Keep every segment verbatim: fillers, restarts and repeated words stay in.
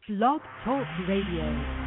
Blog Talk Radio.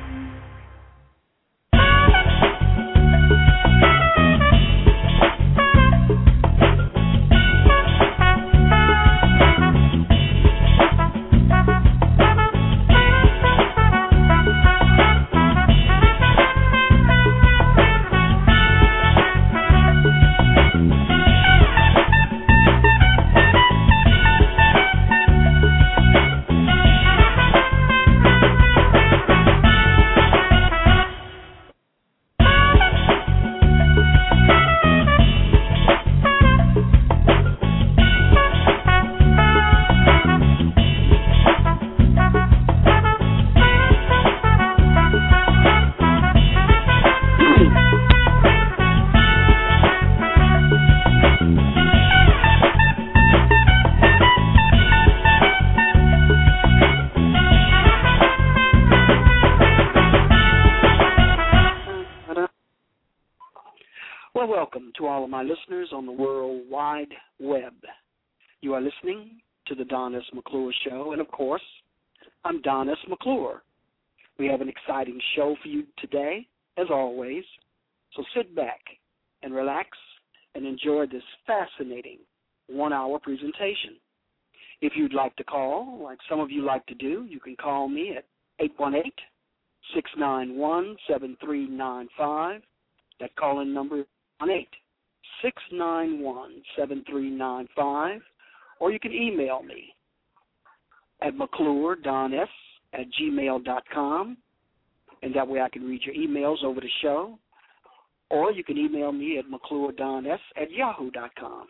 Well, welcome to all of my listeners on the World Wide Web. You are listening to the Don S. McClure Show, and of course, I'm Don S. McClure. We have an exciting show for you today, as always, so sit back and relax and enjoy this fascinating one-hour presentation. If you'd like to call, like some of you like to do, you can call me at eight one eight, six nine one, seven three nine five. That call-in number is one eight six nine one, seven three nine five, or you can email me at McClureDonS at gmail dot com, and that way I can read your emails over the show, or you can email me at McClureDonS at yahoo dot com.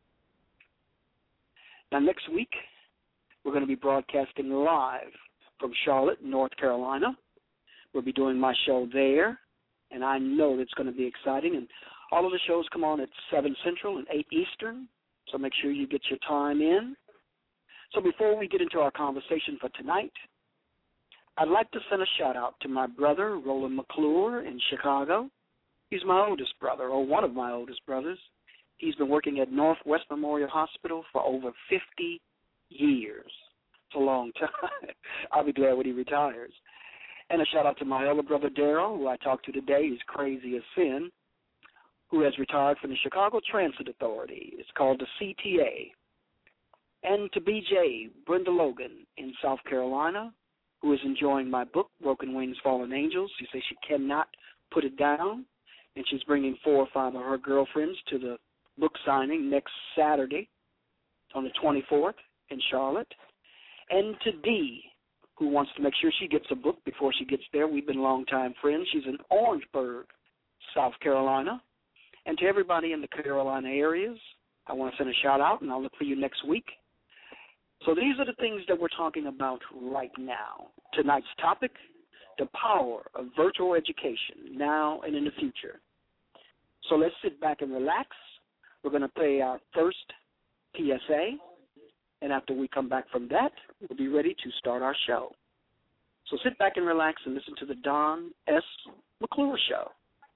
Now, next week, we're going to be broadcasting live from Charlotte, North Carolina. We'll be doing my show there, and I know it's going to be exciting, and all of the shows come on at seven Central and eight Eastern, so make sure you get your time in. So before we get into our conversation for tonight, I'd like to send a shout-out to my brother, Roland McClure, in Chicago. He's my oldest brother, or one of my oldest brothers. He's been working at Northwest Memorial Hospital for over fifty years. It's a long time. I'll be glad when he retires. And a shout-out to my other brother, Daryl, who I talked to today. He's crazy as sin, who has retired from the Chicago Transit Authority. It's called the C T A. And to B J, Brenda Logan in South Carolina, who is enjoying my book, Broken Wings, Fallen Angels. She says she cannot put it down, and she's bringing four or five of her girlfriends to the book signing next Saturday on the twenty-fourth in Charlotte. And to Dee, who wants to make sure she gets a book before she gets there. We've been longtime friends. She's in Orangeburg, South Carolina. And to everybody in the Carolina areas, I want to send a shout-out, and I'll look for you next week. So these are the things that we're talking about right now. Tonight's topic, the power of virtual education, now and in the future. So let's sit back and relax. We're going to play our first P S A, and after we come back from that, we'll be ready to start our show. So sit back and relax and listen to the Don S. McClure Show.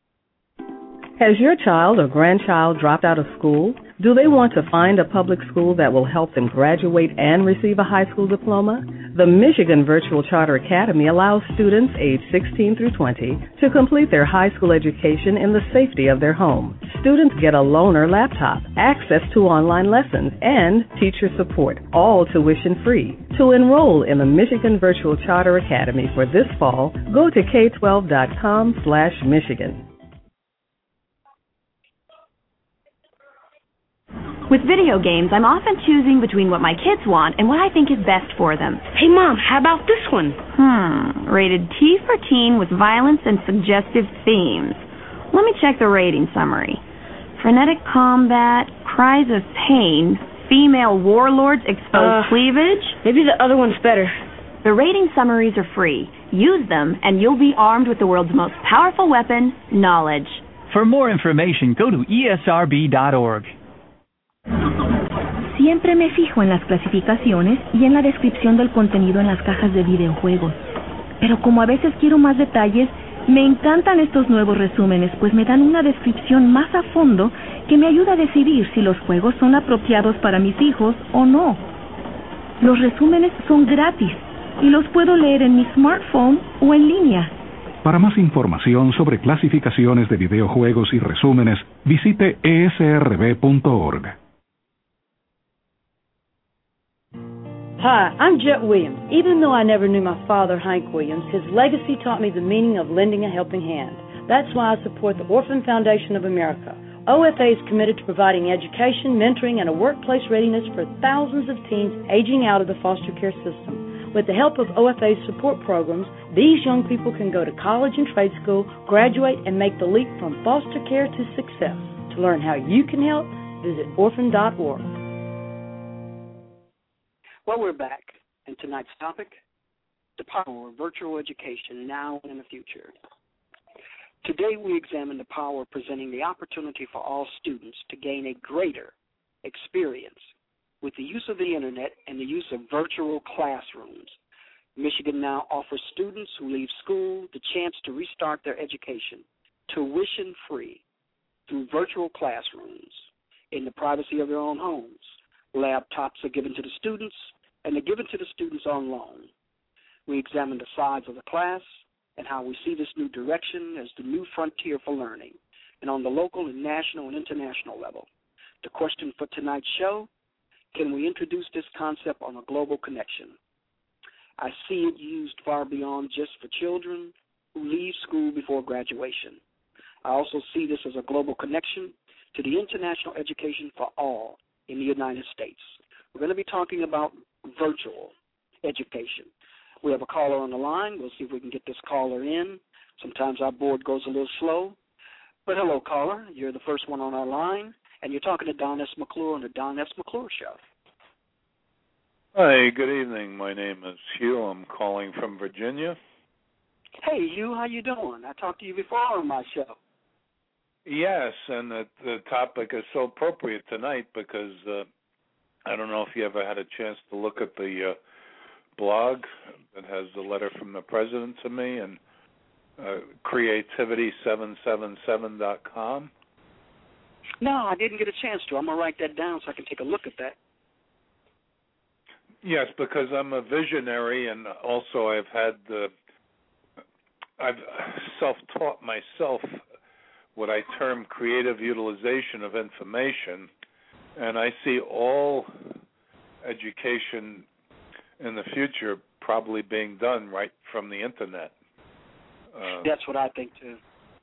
Has your child or grandchild dropped out of school? Do they want to find a public school that will help them graduate and receive a high school diploma? The Michigan Virtual Charter Academy allows students aged sixteen through twenty to complete their high school education in the safety of their home. Students get a loaner laptop, access to online lessons, and teacher support, all tuition free. To enroll in the Michigan Virtual Charter Academy for this fall, go to K twelve dot com slash Michigan. With video games, I'm often choosing between what my kids want and what I think is best for them. Hey, Mom, how about this one? Hmm, rated T for teen with violence and suggestive themes. Let me check the rating summary. Frenetic combat, cries of pain, female warlords expose uh, cleavage. Maybe the other one's better. The rating summaries are free. Use them, and you'll be armed with the world's most powerful weapon, knowledge. For more information, go to E S R B dot org. Siempre me fijo en las clasificaciones y en la descripción del contenido en las cajas de videojuegos. Pero como a veces quiero más detalles, me encantan estos nuevos resúmenes, pues me dan una descripción más a fondo que me ayuda a decidir si los juegos son apropiados para mis hijos o no. Los resúmenes son gratis y los puedo leer en mi smartphone o en línea. Para más información sobre clasificaciones de videojuegos y resúmenes, visite e s r b punto org. Hi, I'm Jet Williams. Even though I never knew my father, Hank Williams, his legacy taught me the meaning of lending a helping hand. That's why I support the Orphan Foundation of America. O F A is committed to providing education, mentoring, and a workplace readiness for thousands of teens aging out of the foster care system. With the help of O F A's support programs, these young people can go to college and trade school, graduate, and make the leap from foster care to success. To learn how you can help, visit orphan dot org. Well, we're back, and tonight's topic, the power of virtual education now and in the future. Today we examine the power of presenting the opportunity for all students to gain a greater experience with the use of the Internet and the use of virtual classrooms. Michigan now offers students who leave school the chance to restart their education tuition-free through virtual classrooms in the privacy of their own homes. Laptops are given to the students, and they're given to the students on loan. We examine the size of the class and how we see this new direction as the new frontier for learning, and on the local and national and international level. The question for tonight's show, can we introduce this concept on a global connection? I see it used far beyond just for children who leave school before graduation. I also see this as a global connection to the international education for all in the United States. We're going to be talking about virtual education. We have a caller on the line. We'll see if we can get this caller in. Sometimes our board goes a little slow. But hello, caller. You're the first one on our line, and you're talking to Don S. McClure on the Don S. McClure Show. Hi, good evening. My name is Hugh. I'm calling from Virginia. Hey, Hugh, how you doing? I talked to you before on my show. Yes, and the, the topic is so appropriate tonight because uh, I don't know if you ever had a chance to look at the uh, blog that has the letter from the president to me, and uh, creativity seven seven seven dot com. No, I didn't get a chance to. I'm going to write that down so I can take a look at that. Yes, because I'm a visionary, and also I've had the, I've self-taught myself what I term creative utilization of information, and I see all education in the future probably being done right from the Internet. Uh, That's what I think, too.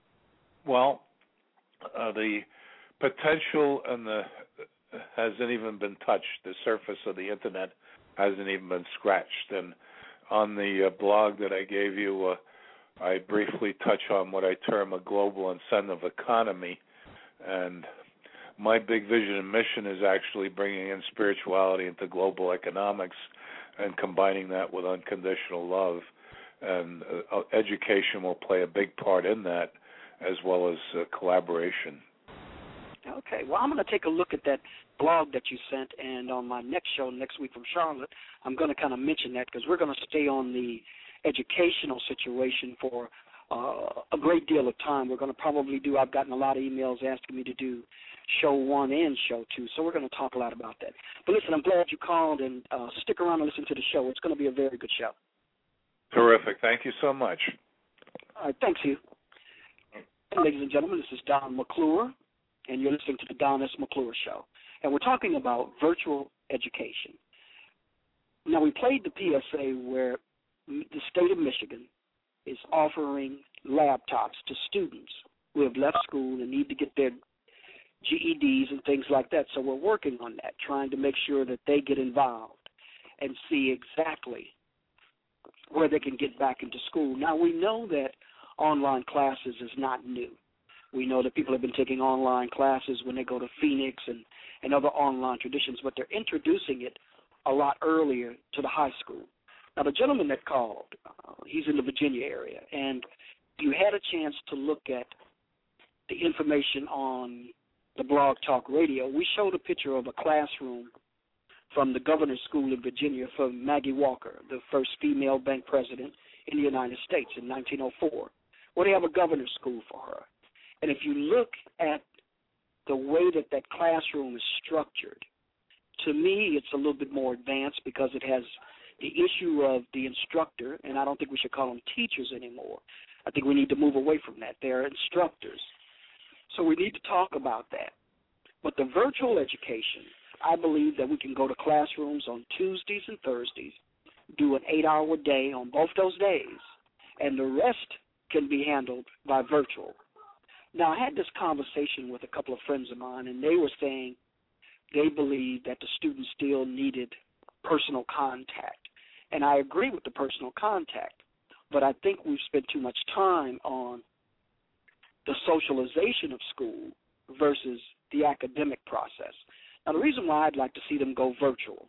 Well, uh, the potential and the hasn't even been touched. The surface of the Internet hasn't even been scratched. And on the uh, blog that I gave you, uh, I briefly touch on what I term a global incentive economy. And my big vision and mission is actually bringing in spirituality into global economics and combining that with unconditional love. And uh, education will play a big part in that, as well as uh, collaboration. Okay, well, I'm going to take a look at that blog that you sent, and on my next show next week from Charlotte, I'm going to kind of mention that because we're going to stay on the educational situation for uh, a great deal of time. We're going to probably do, I've gotten a lot of emails asking me to do show one and show two, so we're going to talk a lot about that. But listen, I'm glad you called, and uh, stick around and listen to the show. It's going to be a very good show. Terrific. Thank you so much. All right, thanks, Hugh. And ladies and gentlemen, this is Don McClure, and you're listening to the Don S. McClure Show. And we're talking about virtual education. Now, we played the P S A where the state of Michigan is offering laptops to students who have left school and need to get their G E Ds and things like that. So we're working on that, trying to make sure that they get involved and see exactly where they can get back into school. Now, we know that online classes is not new. We know that people have been taking online classes when they go to Phoenix and, and other online traditions, but they're introducing it a lot earlier to the high school. Now, the gentleman that called, uh, he's in the Virginia area, and you had a chance to look at the information on the Blog Talk Radio. We showed a picture of a classroom from the governor's school in Virginia for Maggie Walker, the first female bank president in the United States in nineteen oh four. Well, they have a governor's school for her. And if you look at the way that that classroom is structured, to me it's a little bit more advanced because it has the issue of the instructor, and I don't think we should call them teachers anymore. I think we need to move away from that. They're instructors. So we need to talk about that. But the virtual education, I believe that we can go to classrooms on Tuesdays and Thursdays, do an eight-hour day on both those days, and the rest can be handled by virtual. Now, I had this conversation with a couple of friends of mine, and they were saying they believed that the students still needed personal contact. And I agree with the personal contact, but I think we've spent too much time on the socialization of school versus the academic process. Now, the reason why I'd like to see them go virtual,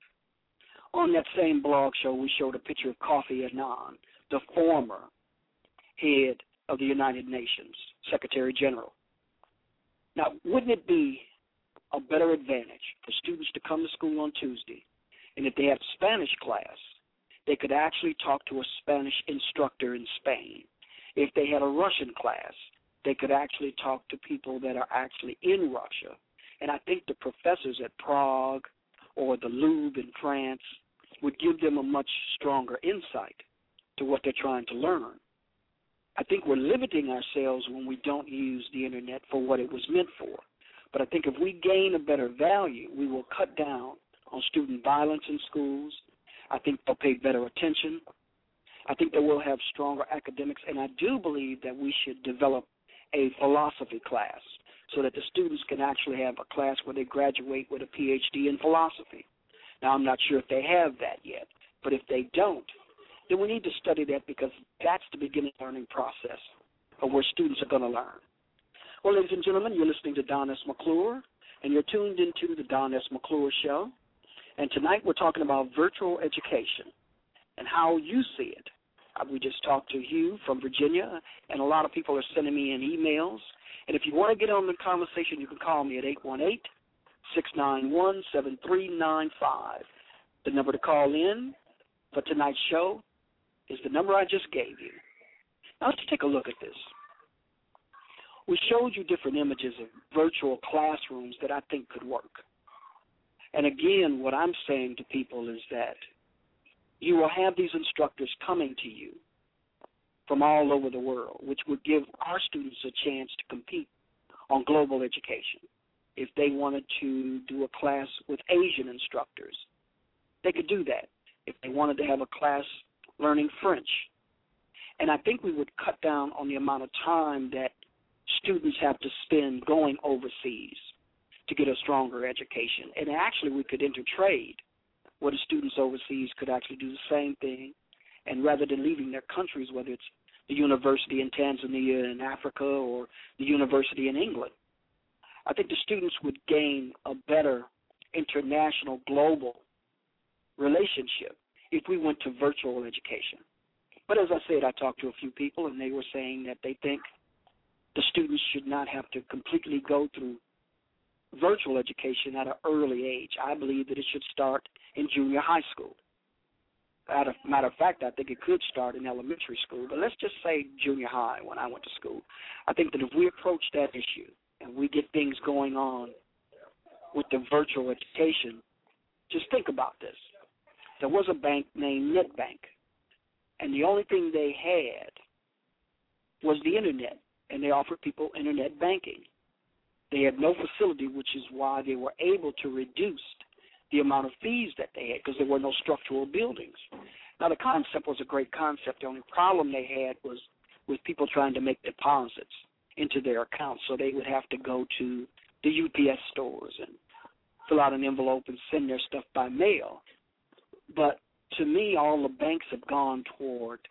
on that same blog show, we showed a picture of Kofi Annan, the former head of the United Nations, Secretary General. Now, wouldn't it be a better advantage for students to come to school on Tuesday, and if they have Spanish class, they could actually talk to a Spanish instructor in Spain. If they had a Russian class, they could actually talk to people that are actually in Russia. And I think the professors at Prague or the Louvre in France would give them a much stronger insight to what they're trying to learn. I think we're limiting ourselves when we don't use the Internet for what it was meant for. But I think if we gain a better value, we will cut down on student violence in schools. I think they'll pay better attention. I think that we'll have stronger academics. And I do believe that we should develop a philosophy class so that the students can actually have a class where they graduate with a P H D in philosophy. Now, I'm not sure if they have that yet, but if they don't, then we need to study that because that's the beginning learning process of where students are going to learn. Well, ladies and gentlemen, you're listening to Don S. McClure, and you're tuned into the Don S. McClure Show. And tonight we're talking about virtual education and how you see it. Uh, we just talked to Hugh from Virginia, and a lot of people are sending me in emails. And if you want to get on the conversation, you can call me at eight one eight, six nine one, seven three nine five. The number to call in for tonight's show is the number I just gave you. Now let's take a look at this. We showed you different images of virtual classrooms that I think could work. And again, what I'm saying to people is that you will have these instructors coming to you from all over the world, which would give our students a chance to compete on global education. If they wanted to do a class with Asian instructors, they could do that. If they wanted to have a class learning French. And I think we would cut down on the amount of time that students have to spend going overseas to get a stronger education. And actually we could intertrade where the students overseas could actually do the same thing, and rather than leaving their countries, whether it's the university in Tanzania in Africa or the university in England, I think the students would gain a better international, global relationship if we went to virtual education. But as I said, I talked to a few people, and they were saying that they think the students should not have to completely go through virtual education at an early age. I believe that it should start in junior high school. As a matter of fact, I think it could start in elementary school, but let's just say junior high when I went to school. I think that if we approach that issue and we get things going on with the virtual education, just think about this. There was a bank named NetBank, and the only thing they had was the Internet, and they offered people Internet banking. They had no facility, which is why they were able to reduce the amount of fees that they had because there were no structural buildings. Now, the concept was a great concept. The only problem they had was with people trying to make deposits into their accounts, so they would have to go to the U P S stores and fill out an envelope and send their stuff by mail. But to me, all the banks have gone toward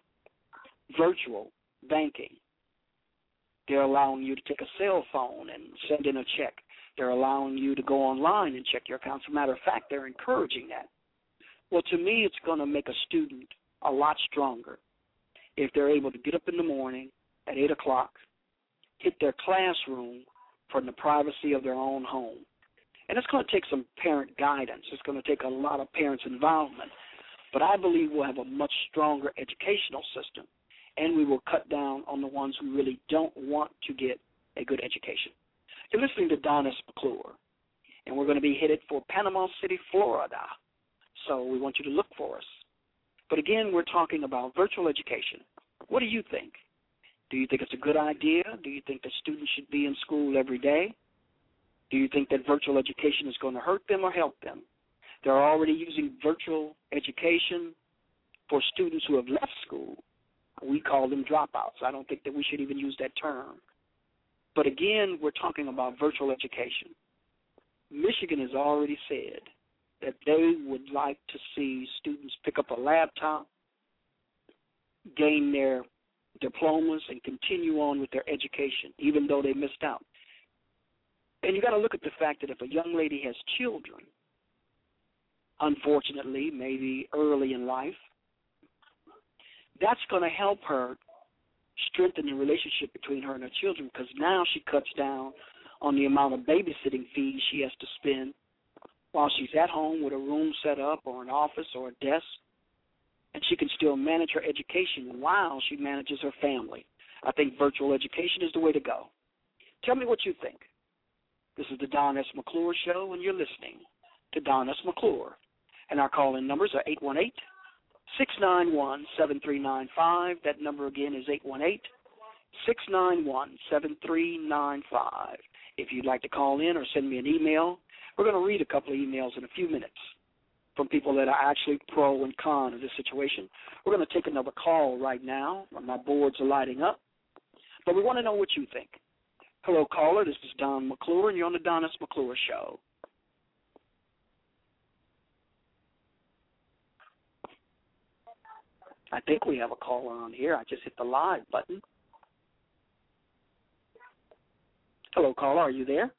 virtual banking. They're allowing you to take a cell phone and send in a check. They're allowing you to go online and check your accounts. As a matter of fact, they're encouraging that. Well, to me, it's going to make a student a lot stronger if they're able to get up in the morning at eight o'clock, hit their classroom from the privacy of their own home. And it's going to take some parent guidance. It's going to take a lot of parents' involvement. But I believe we'll have a much stronger educational system, and we will cut down on the ones who really don't want to get a good education. You're listening to Don S. McClure, and we're going to be headed for Panama City, Florida. So we want you to look for us But again, we're talking about virtual education. What do you think? Do you think it's a good idea? Do you think that students should be in school every day? Do you think that virtual education is going to hurt them or help them? They're already using virtual education for students who have left school. We call them dropouts. I don't think that we should even use that term. But again, we're talking about virtual education. Michigan has already said that they would like to see students pick up a laptop, gain their diplomas, and continue on with their education, even though they missed out. And you got to look at the fact that if a young lady has children, unfortunately, maybe early in life, that's going to help her strengthen the relationship between her and her children, because now she cuts down on the amount of babysitting fees she has to spend while she's at home with a room set up or an office or a desk, and she can still manage her education while she manages her family. I think virtual education is the way to go. Tell me what you think. This is the Don S. McClure Show, and you're listening to Don S. McClure. And our call-in numbers are eight one eight, six nine one, seven three nine five. That number again is eight one eight, six nine one, seven three nine five. If you'd like to call in or send me an email, we're going to read a couple of emails in a few minutes from people that are actually pro and con of this situation. We're going to take another call right now. My boards are lighting up. But we want to know what you think. Hello, caller. This is Don McClure, and you're on the Don S. McClure Show. I think we have a caller on here. I just hit the live button. Hello, caller. Are you there?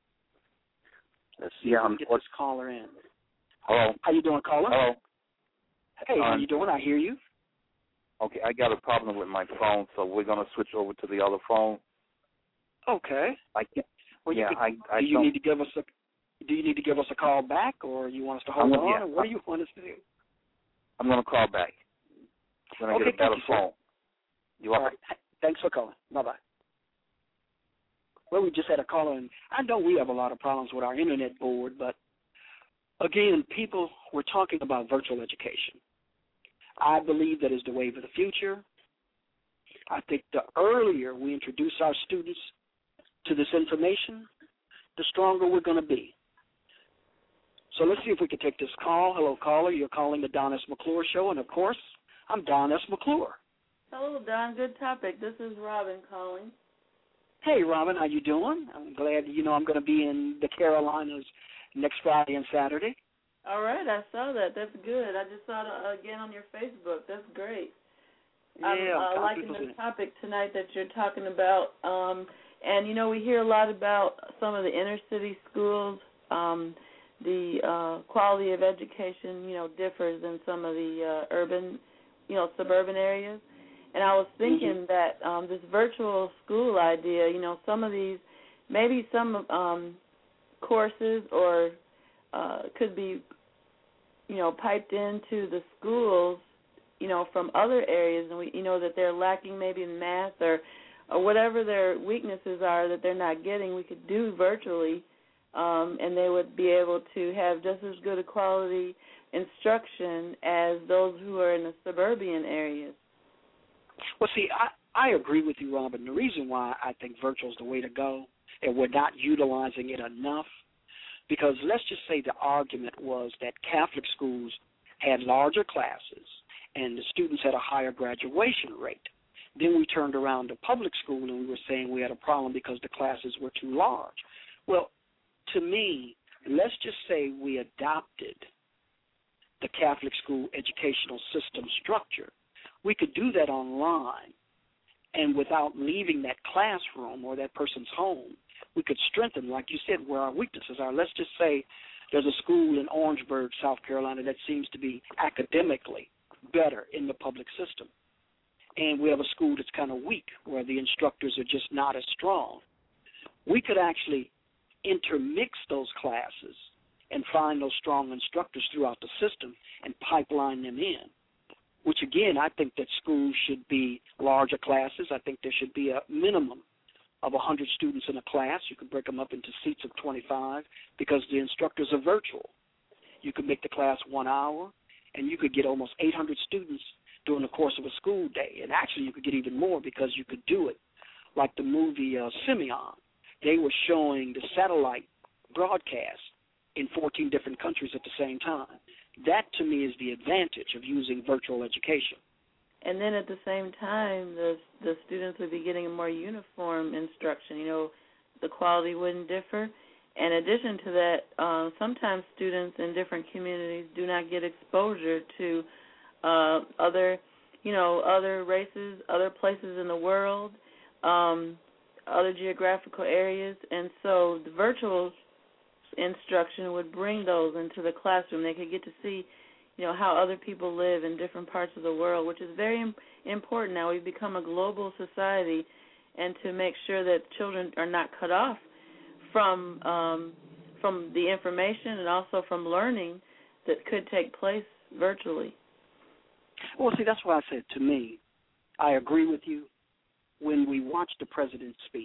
Let's see yeah, if we I'm can get this caller in. Hello. How you doing, caller? Hello. Hey, um, how you doing? I hear you. Okay, I got a problem with my phone, so we're going to switch over to the other phone. Okay. I can't. Well, yeah, you could, I, I do you don't, need to give us a Do you need to give us a call back, or you want us to hold I'm, on? yeah, Or what do you want us to do? I'm going to call back. I'm going to okay, get a better you, phone. You're welcome. All right. Thanks for calling. Bye-bye. Well, we just had a caller, and I know we have a lot of problems with our internet board, but, again, people, we're talking about virtual education. I believe that is the wave of the future. I think the earlier we introduce our students to this information, the stronger we're going to be. So let's see if we can take this call. Hello, caller. You're calling the Don S. McClure Show, and, of course, I'm Don S. McClure. Hello, Don. Good topic. This is Robin calling. Hey, Robin, how you doing? I'm glad you know I'm going to be in the Carolinas next Friday and Saturday. All right, I saw that. That's good. I just saw it again on your Facebook. That's great. Yeah, I'm uh, liking the topic tonight that you're talking about. Um, and, you know, we hear a lot about some of the inner city schools. Um, the uh, quality of education, you know, differs in some of the uh, urban, you know, suburban areas. And I was thinking mm-hmm. that um, this virtual school idea, you know, some of these, maybe some um, courses or uh, could be, you know, piped into the schools, you know, from other areas, and we, you know, that they're lacking maybe in math or, or whatever their weaknesses are that they're not getting, we could do virtually, um, and they would be able to have just as good a quality instruction as those who are in the suburban areas. Well, see, I, I agree with you, Robin. The reason why I think virtual is the way to go, and we're not utilizing it enough, because let's just say the argument was that Catholic schools had larger classes and the students had a higher graduation rate. Then we turned around to public school and we were saying we had a problem because the classes were too large. Well, to me, let's just say we adopted the Catholic school educational system structure. We could do that online, and without leaving that classroom or that person's home, we could strengthen, like you said, where our weaknesses are. Let's just say there's a school in Orangeburg, South Carolina, that seems to be academically better in the public system, and we have a school that's kind of weak where the instructors are just not as strong. We could actually intermix those classes and find those strong instructors throughout the system and pipeline them in, which, again, I think that schools should be larger classes. I think there should be a minimum of one hundred students in a class. You can break them up into seats of twenty-five because the instructors are virtual. You can make the class one hour, and you could get almost eight hundred students during the course of a school day. And actually you could get even more because you could do it like the movie uh, Simeon. They were showing the satellite broadcast in fourteen different countries at the same time. That, to me, is the advantage of using virtual education. And then at the same time, the the students would be getting a more uniform instruction. You know, the quality wouldn't differ. In addition to that, uh, sometimes students in different communities do not get exposure to uh, other, you know, other races, other places in the world, um, other geographical areas, and so the virtual instruction would bring those into the classroom. They could get to see, you know, how other people live in different parts of the world, which is very important now. We've become a global society, and to make sure that children are not cut off from um, from the information and also from learning that could take place virtually. Well, see, that's why I said, to me, I agree with you. When we watched the president's speech,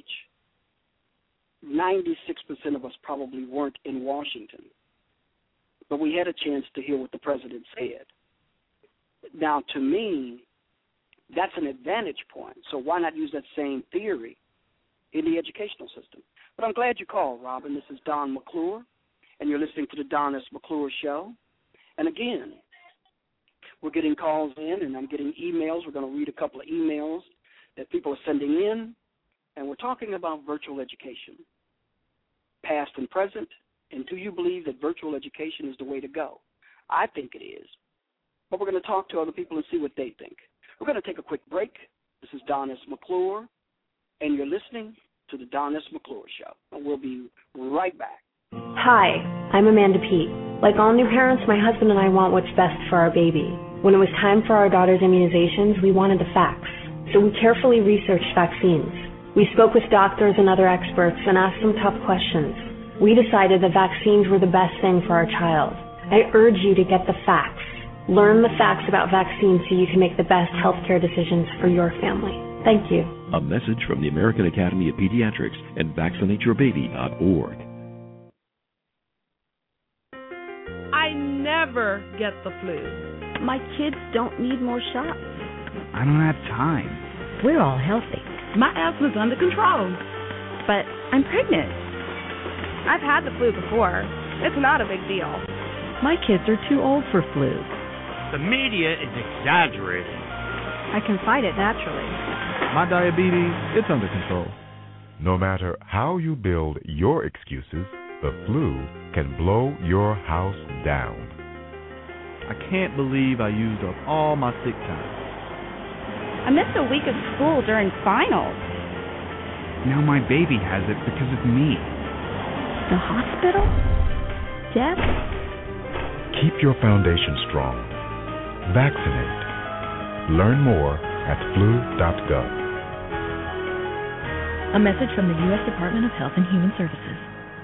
ninety-six percent of us probably weren't in Washington, but we had a chance to hear what the president said. Now, to me, that's an advantage point, so why not use that same theory in the educational system? But I'm glad you called, Robin. This is Don McClure, and you're listening to the Don S. McClure Show. And again, we're getting calls in, and I'm getting emails. We're going to read a couple of emails that people are sending in, and we're talking about virtual education, past and present, and do you believe that virtual education is the way to go? I think it is, but we're going to talk to other people and see what they think. We're going to take a quick break. This is Don S. McClure, and you're listening to the Don S. McClure Show, and we'll be right back. Hi, I'm Amanda Pete. Like all new parents, my husband and I want what's best for our baby. When it was time for our daughter's immunizations, we wanted the facts. So we carefully researched vaccines. We spoke with doctors and other experts and asked them tough questions. We decided that vaccines were the best thing for our child. I urge you to get the facts. Learn the facts about vaccines so you can make the best healthcare decisions for your family. Thank you. A message from the American Academy of Pediatrics and vaccinate your baby dot org. I never get the flu. My kids don't need more shots. I don't have time. We're all healthy. My asthma's under control. But I'm pregnant. I've had the flu before. It's not a big deal. My kids are too old for flu. The media is exaggerating. I can fight it naturally. My diabetes, it's under control. No matter how you build your excuses, the flu can blow your house down. I can't believe I used up all my sick time. I missed a week of school during finals. Now my baby has it because of me. The hospital? Death? Keep your foundation strong. Vaccinate. Learn more at flu dot gov. A message from the U S Department of Health and Human Services.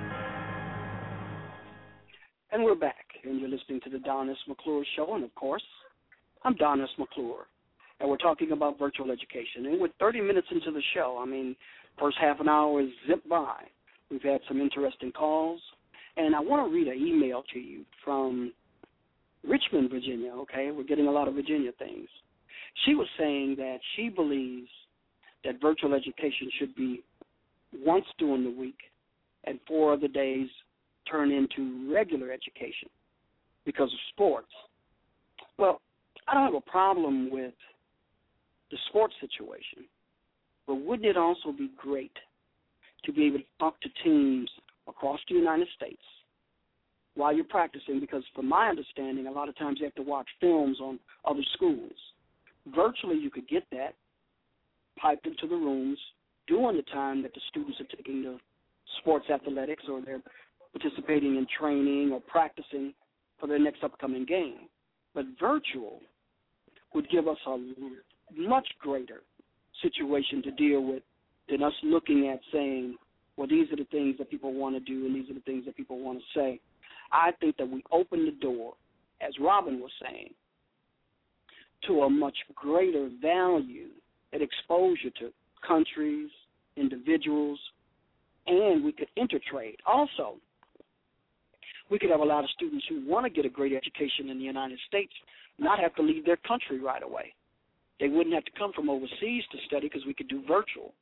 And we're back, and you're listening to the Don S. McClure Show, and of course, I'm Don S. McClure, and we're talking about virtual education. And with thirty minutes into the show, I mean, first half an hour is zipped by. We've had some interesting calls, and I want to read an email to you from Richmond, Virginia, okay? We're getting a lot of Virginia things. She was saying that she believes that virtual education should be once during the week and four other days turn into regular education because of sports. Well, I don't have a problem with the sports situation, but wouldn't it also be great to be able to talk to teams across the United States while you're practicing? Because from my understanding, a lot of times you have to watch films on other schools. Virtually, you could get that piped into the rooms during the time that the students are taking the sports athletics or they're participating in training or practicing for their next upcoming game. But virtual would give us a much greater situation to deal with than us looking at saying, well, these are the things that people want to do and these are the things that people want to say. I think that we open the door, as Robin was saying, to a much greater value and exposure to countries, individuals, and we could intertrade. Also, We could have a lot of students who want to get a great education in the United States not have to leave their country right away. They wouldn't have to come from overseas to study because we could do virtual.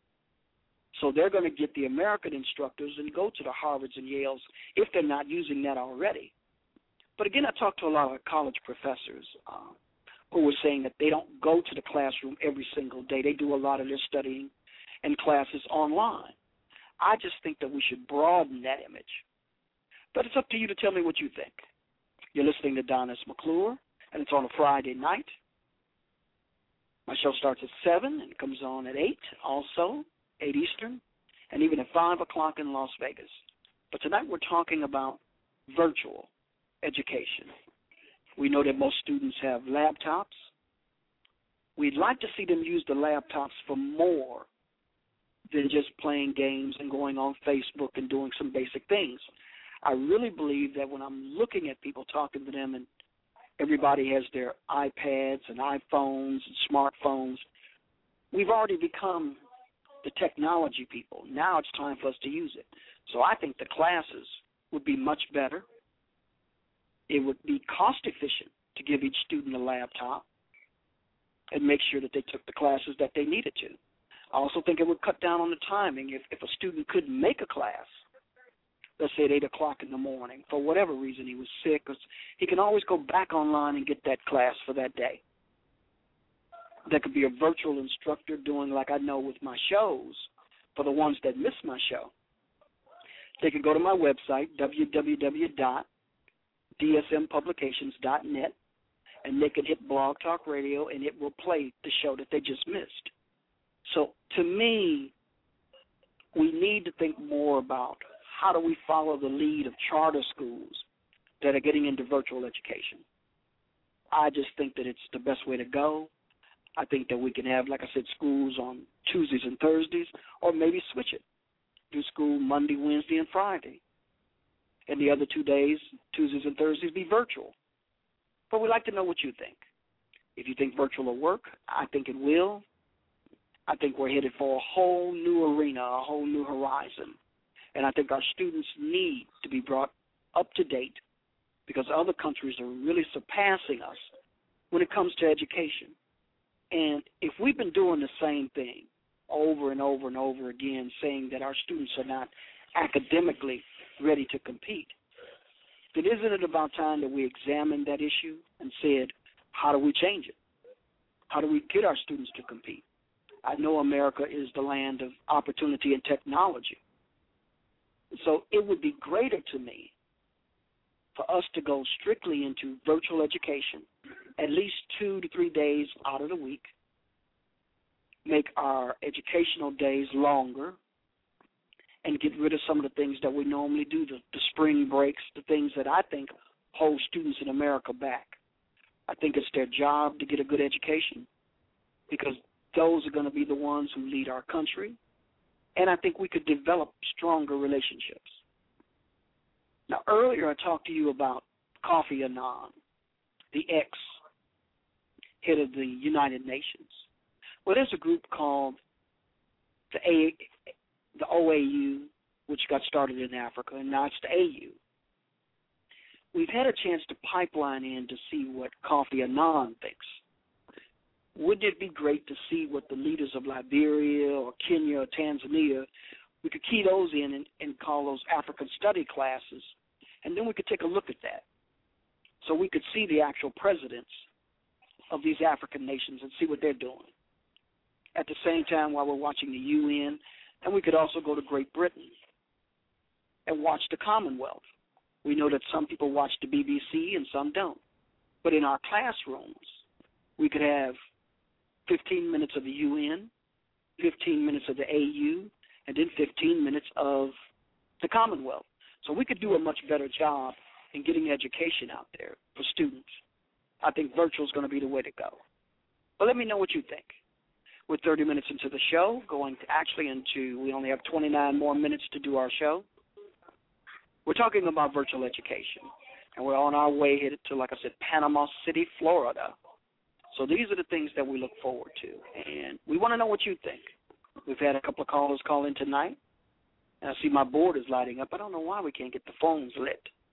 So they're going to get the American instructors and go to the Harvards and Yales if they're not using that already. But again, I talked to a lot of college professors uh, who were saying that they don't go to the classroom every single day. They do a lot of their studying and classes online. I just think that we should broaden that image. But it's up to you to tell me what you think. You're listening to Don S. McClure, and it's on a Friday night. My show starts at seven and comes on at eight also, eight Eastern, and even at five o'clock in Las Vegas. But tonight we're talking about virtual education. We know that most students have laptops. We'd like to see them use the laptops for more than just playing games and going on Facebook and doing some basic things. I really believe that when I'm looking at people, talking to them, and everybody has their iPads and iPhones and smartphones, we've already become the technology people. Now it's time for us to use it. So I think the classes would be much better. It would be cost efficient to give each student a laptop and make sure that they took the classes that they needed to. I also think it would cut down on the timing. If, if a student couldn't make a class, let's say at eight o'clock in the morning, for whatever reason he was sick, he can always go back online and get that class for that day. There could be a virtual instructor doing like I know with my shows for the ones that miss my show. They could go to my website, w w w dot d s m publications dot net, and they can hit Blog Talk Radio, and it will play the show that they just missed. So to me, we need to think more about how do we follow the lead of charter schools that are getting into virtual education. I just think that it's the best way to go. I think that we can have, like I said, schools on Tuesdays and Thursdays, or maybe switch it. Do school Monday, Wednesday, and Friday. And the other two days, Tuesdays and Thursdays, be virtual. But we'd like to know what you think. If you think virtual will work, I think it will. I think we're headed for a whole new arena, a whole new horizon. And I think our students need to be brought up to date because other countries are really surpassing us when it comes to education. And if we've been doing the same thing over and over and over again, saying that our students are not academically ready to compete, then isn't it about time that we examined that issue and said, how do we change it? How do we get our students to compete? I know America is the land of opportunity and technology. So it would be greater to me for us to go strictly into virtual education at least two to three days out of the week, make our educational days longer, and get rid of some of the things that we normally do, the, the spring breaks, the things that I think hold students in America back. I think it's their job to get a good education because those are going to be the ones who lead our country, and I think we could develop stronger relationships. Now, earlier I talked to you about Kofi Annan, the ex-head of the United Nations. Well, there's a group called the A, the O A U, which got started in Africa, and now it's the A U. We've had a chance to pipeline in to see what Kofi Annan thinks. Wouldn't it be great to see what the leaders of Liberia or Kenya or Tanzania, we could key those in and, and call those African study classes, and then we could take a look at that. So we could see the actual presidents of these African nations and see what they're doing. At the same time, while we're watching the U N, and we could also go to Great Britain and watch the Commonwealth. We know that some people watch the B B C and some don't. But in our classrooms, we could have fifteen minutes of the U N, fifteen minutes of the A U, and then fifteen minutes of the Commonwealth. So we could do a much better job in getting education out there for students. I think virtual is going to be the way to go. But let me know what you think. We're thirty minutes into the show, going to actually into, we only have twenty-nine more minutes to do our show. We're talking about virtual education, and we're on our way headed to, like I said, Panama City, Florida. So these are the things that we look forward to, and we want to know what you think. We've had a couple of callers call in tonight, and I see my board is lighting up. I don't know why we can't get the phones lit.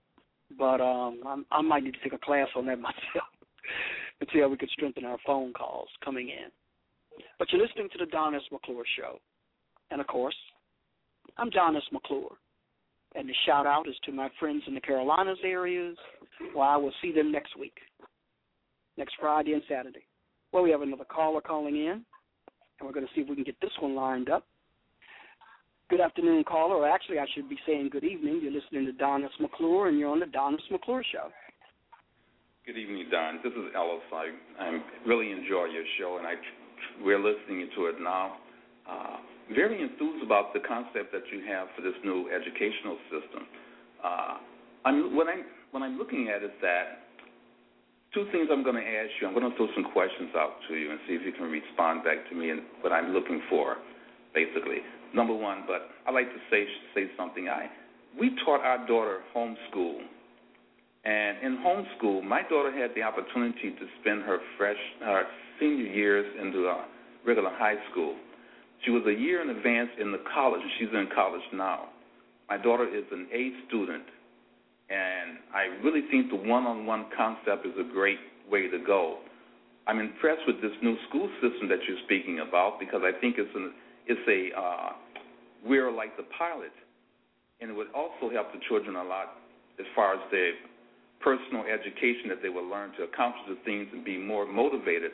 but um, I'm, I might need to take a class on that myself and see how we could strengthen our phone calls coming in. But you're listening to the Don S. McClure Show. And, of course, I'm Don S. McClure. And the shout-out is to my friends in the Carolinas areas. Well, I will see them next week, next Friday and Saturday. Well, we have another caller calling in, and we're going to see if we can get this one lined up. Good afternoon, caller. Or actually, I should be saying good evening. You're listening to Don S. McClure, and you're on the Don S. McClure Show. Good evening, Don. This is Ellis. I, I really enjoy your show, and I, we're listening to it now. Uh, very enthused about the concept that you have for this new educational system. Uh, I'm, what, I'm, what I'm looking at is that two things I'm going to ask you. I'm going to throw some questions out to you and see if you can respond back to me and what I'm looking for, basically. Number one, but I'd like to say say something. I we taught our daughter homeschool, and in homeschool, my daughter had the opportunity to spend her fresh, her senior years in the uh, regular high school. She was a year in advance in the college, and she's in college now. My daughter is an A student, and I really think the one-on-one concept is a great way to go. I'm impressed with this new school system that you're speaking about because I think it's an It's a, uh, we're like the pilot, and it would also help the children a lot as far as their personal education that they will learn to accomplish the things and be more motivated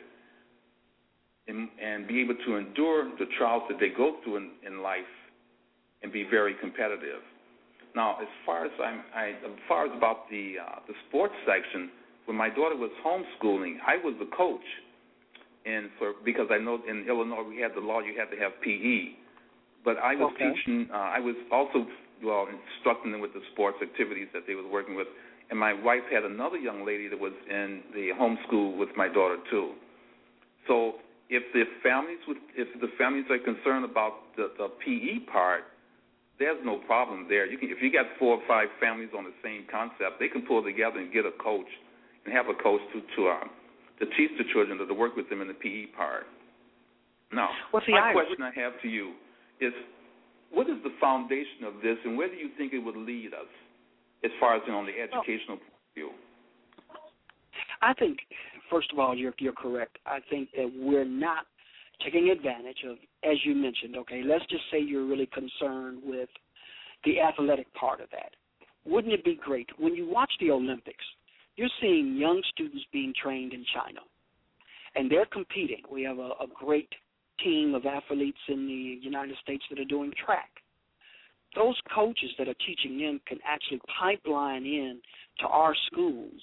and, and be able to endure the trials that they go through in, in life and be very competitive. Now, as far as I'm, I, as far as about the uh, the sports section, when my daughter was homeschooling, I was the coach. And for because I know in Illinois we had the law you had to have P E, but I was okay. teaching. Uh, I was also well instructing them with the sports activities that they were working with. And my wife had another young lady that was in the homeschool with my daughter too. So if the families with if the families are concerned about the, the P E part, there's no problem there. You can if you got four or five families on the same concept, they can pull together and get a coach and have a coach to to. Uh, to teach the children, to work with them in the P E part. Now, well, see, my I, question I have to you is, what is the foundation of this, and where do you think it would lead us as far as you know, on the educational point of view? I think, first of all, you're, you're correct. I think that we're not taking advantage of, as you mentioned, okay, let's just say you're really concerned with the athletic part of that. Wouldn't it be great when you watch the Olympics, you're seeing young students being trained in China, and they're competing. We have a, a great team of athletes in the United States that are doing track. Those coaches that are teaching them can actually pipeline in to our schools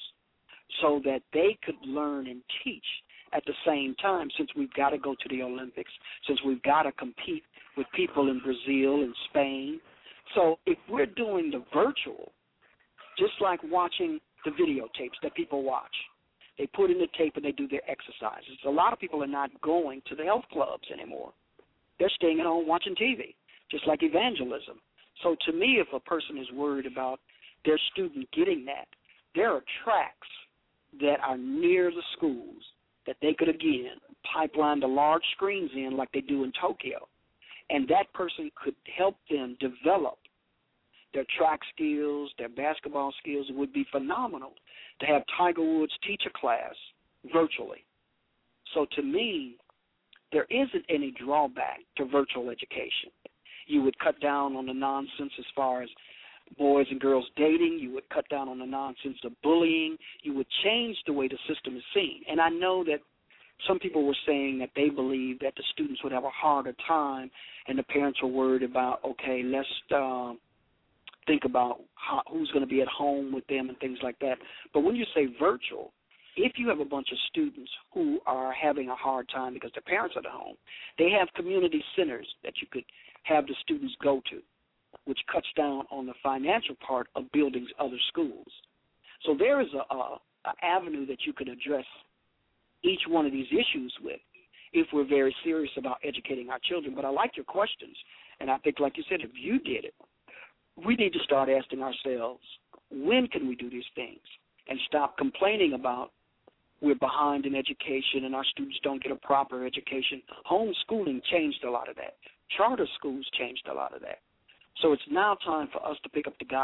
so that they could learn and teach at the same time, since we've got to go to the Olympics, since we've got to compete with people in Brazil and Spain. So if we're doing the virtual, just like watching the videotapes that people watch. They put in the tape and they do their exercises. A lot of people are not going to the health clubs anymore. They're staying at home watching T V, just like evangelism. So to me, if a person is worried about their student getting that, there are tracks that are near the schools that they could, again, pipeline the large screens in like they do in Tokyo, and that person could help them develop their track skills, their basketball skills. It would be phenomenal to have Tiger Woods teach a class virtually. So to me, there isn't any drawback to virtual education. You would cut down on the nonsense as far as boys and girls dating. You would cut down on the nonsense of bullying. You would change the way the system is seen. And I know that some people were saying that they believe that the students would have a harder time, and the parents were worried about, okay, let's um, think about how, who's going to be at home with them and things like that. But when you say virtual, if you have a bunch of students who are having a hard time because their parents are at home, they have community centers that you could have the students go to, which cuts down on the financial part of building other schools. So there is a, a, a avenue that you could address each one of these issues with if we're very serious about educating our children. But I like your questions, and I think, like you said, if you did it, we need to start asking ourselves, when can we do these things, and stop complaining about we're behind in education and our students don't get a proper education. Homeschooling changed a lot of that. Charter schools changed a lot of that. So it's now time for us to pick up the gauntlet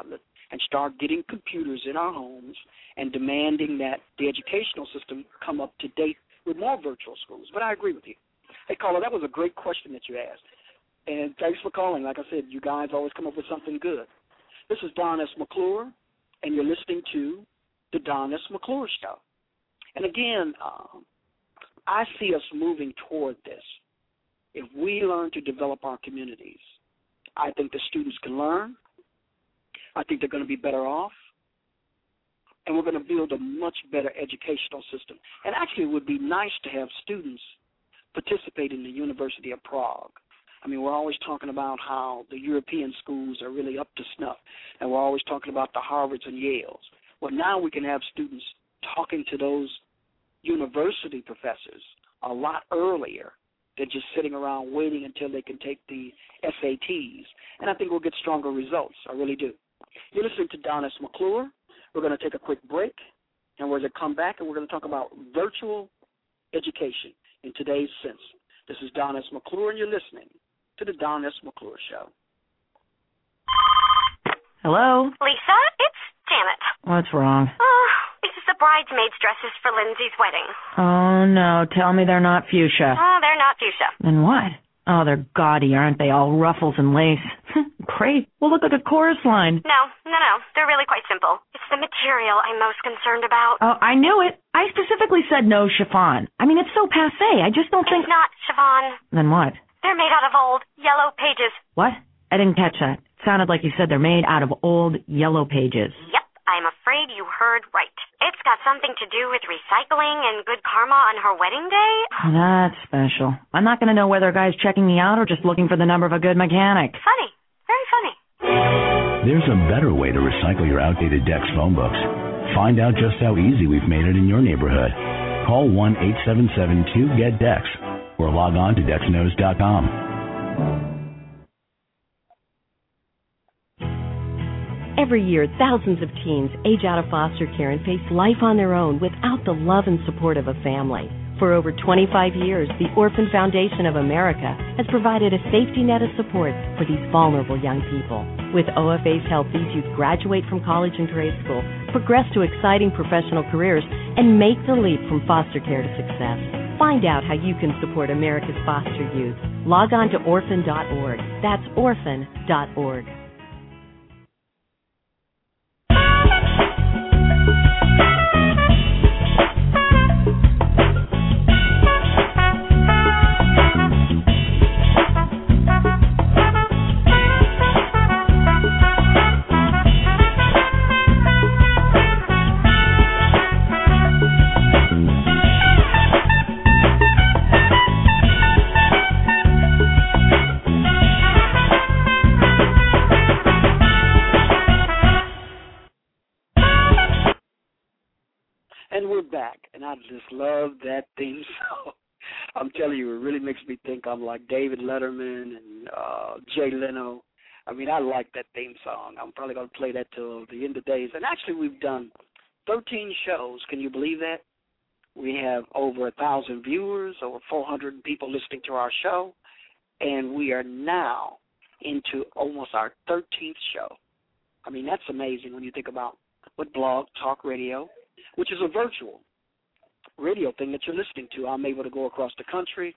and start getting computers in our homes and demanding that the educational system come up to date with more virtual schools. But I agree with you. Hey, caller, that was a great question that you asked. And thanks for calling. Like I said, you guys always come up with something good. This is Don S. McClure, and you're listening to the Don S. McClure Show. And again, um, I see us moving toward this. If we learn to develop our communities, I think the students can learn. I think they're going to be better off. And we're going to build a much better educational system. And actually, it would be nice to have students participate in the University of Prague. I mean, we're always talking about how the European schools are really up to snuff, and we're always talking about the Harvards and Yales. Well, now we can have students talking to those university professors a lot earlier than just sitting around waiting until they can take the S A Ts. And I think we'll get stronger results. I really do. You're listening to Don S. McClure. We're going to take a quick break, and we're going to come back, and we're going to talk about virtual education in today's sense. This is Don S. McClure, and you're listening to the Don S. McClure Show. Hello? Lisa, it's Janet. What's wrong? Oh, this is the bridesmaids' dresses for Lindsay's wedding. Oh, no. Tell me they're not fuchsia. Oh, they're not fuchsia. Then what? Oh, they're gaudy, aren't they? All ruffles and lace. Great. We'll look at the chorus line. No, no, no. They're really quite simple. It's the material I'm most concerned about. Oh, I knew it. I specifically said no chiffon. I mean, it's so passé. I just don't it's think... It's not chiffon. Then what? They're made out of old yellow pages. What? I didn't catch that. It sounded like you said they're made out of old yellow pages. Yep, I'm afraid you heard right. It's got something to do with recycling and good karma on her wedding day. That's special. I'm not going to know whether a guy's checking me out or just looking for the number of a good mechanic. Funny. Very funny. There's a better way to recycle your outdated Dex phone books. Find out just how easy we've made it in your neighborhood. Call one eight seven seven two get dex or log on to dex knows dot com. Every year, thousands of teens age out of foster care and face life on their own without the love and support of a family. For over twenty-five years, the Orphan Foundation of America has provided a safety net of support for these vulnerable young people. With O F A's help, these youth graduate from college and grade school, progress to exciting professional careers, and make the leap from foster care to success. Find out how you can support America's foster youth. Log on to orphan dot org. That's orphan dot org. And we're back, and I just love that theme song. I'm telling you, it really makes me think I'm like David Letterman and uh, Jay Leno. I mean, I like that theme song. I'm probably going to play that till the end of days. And actually, we've done thirteen shows. Can you believe that? We have over one thousand viewers, over four hundred people listening to our show, and we are now into almost our thirteenth show. I mean, that's amazing when you think about what Blog Talk Radio, which is a virtual radio thing that you're listening to. I'm able to go across the country.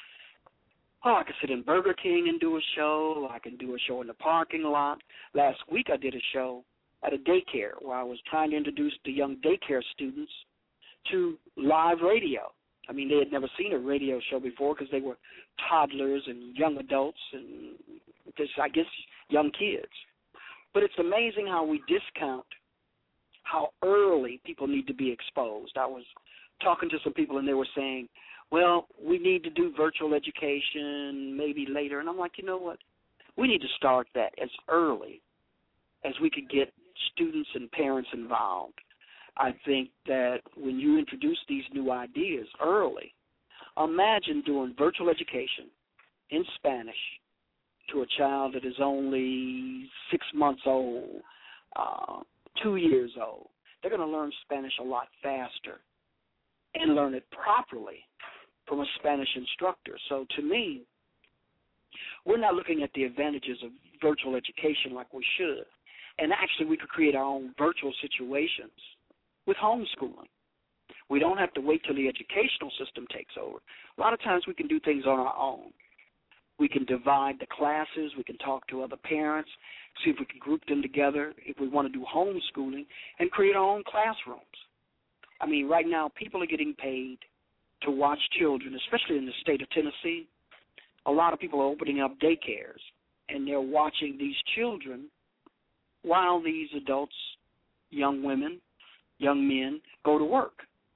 Oh, I can sit in Burger King and do a show. I can do a show in the parking lot. Last week I did a show at a daycare where I was trying to introduce the young daycare students to live radio. I mean, they had never seen a radio show before because they were toddlers and young adults and just, I guess, young kids. But it's amazing how we discount how early people need to be exposed. I was talking to some people, and they were saying, well, we need to do virtual education maybe later. And I'm like, you know what? We need to start that as early as we could get students and parents involved. I think that when you introduce these new ideas early, imagine doing virtual education in Spanish to a child that is only six months old, uh, two years old. They're going to learn Spanish a lot faster and learn it properly from a Spanish instructor. So to me, we're not looking at the advantages of virtual education like we should. And actually, we could create our own virtual situations with homeschooling. We don't have to wait till the educational system takes over. A lot of times we can do things on our own. We can divide the classes. We can talk to other parents, see if we can group them together if we want to do homeschooling and create our own classrooms. I mean, right now people are getting paid to watch children, especially in the state of Tennessee. A lot of people are opening up daycares, and they're watching these children while these adults, young women, young men, go to work.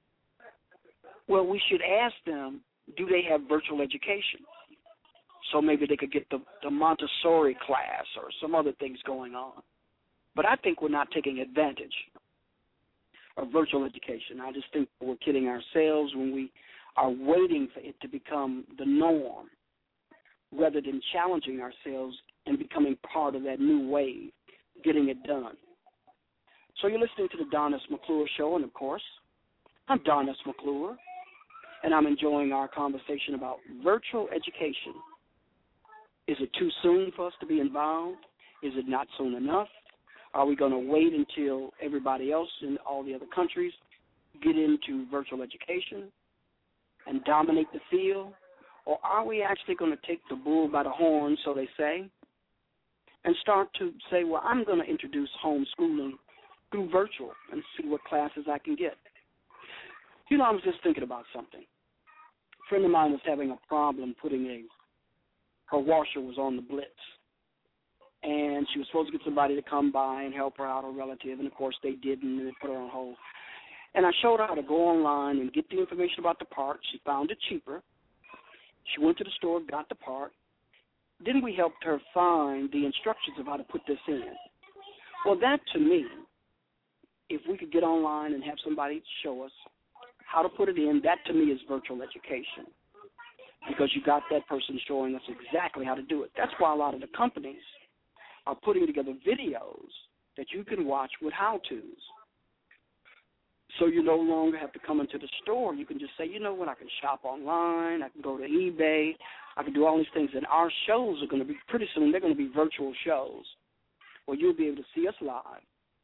Well, we should ask them, do they have virtual education? So maybe they could get the, the Montessori class or some other things going on. But I think we're not taking advantage of virtual education. I just think we're kidding ourselves when we are waiting for it to become the norm rather than challenging ourselves and becoming part of that new wave, getting it done. So you're listening to the Don S. McClure Show, and, of course, I'm Don S. McClure, and I'm enjoying our conversation about virtual education. Is it too soon for us to be involved? Is it not soon enough? Are we going to wait until everybody else in all the other countries get into virtual education and dominate the field? Or are we actually going to take the bull by the horn, so they say, and start to say, well, I'm going to introduce homeschooling through virtual and see what classes I can get? You know, I was just thinking about something. A friend of mine was having a problem putting a, her washer was on the blitz, and she was supposed to get somebody to come by and help her out, a relative, and, of course, they didn't, and they put her on hold. And I showed her how to go online and get the information about the part. She found it cheaper. She went to the store, got the part. Then we helped her find the instructions of how to put this in. Well, that, to me, if we could get online and have somebody show us how to put it in, that, to me, is virtual education, because you got that person showing us exactly how to do it. That's why a lot of the companies are putting together videos that you can watch with how-tos. So you no longer have to come into the store. You can just say, you know what, I can shop online, I can go to eBay, I can do all these things. And our shows are going to be, pretty soon, they're going to be virtual shows where you'll be able to see us live